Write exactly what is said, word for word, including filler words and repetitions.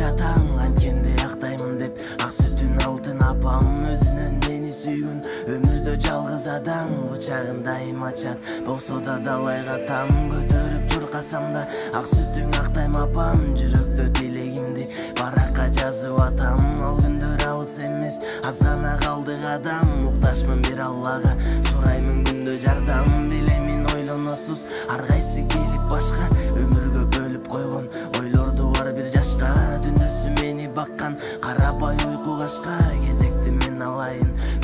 жатаң, анткенде актаймын деп. Ак сүтүн алтын апам, өзүнөн мени сүйгөн, өмүрдө жалгыз адам. Кучагын дайым ачат, болсо да далайга там. Көтөрүп чуркасам да, ак сүтүң актайм апам. Жүрөктө тилегимди баракка жазып атам. Ал күндөр алыс эмес, аз гана калдык адам. Муктажмын бир Аллага, сураймын күндө жардам. Билемин ойлоносуз, ар кайсы келип башка, өмүргө бөлүп койгон ойлорду бар бир жашка. Түндөсү мени баккан карабай уйку кашка, кезекти мен алайын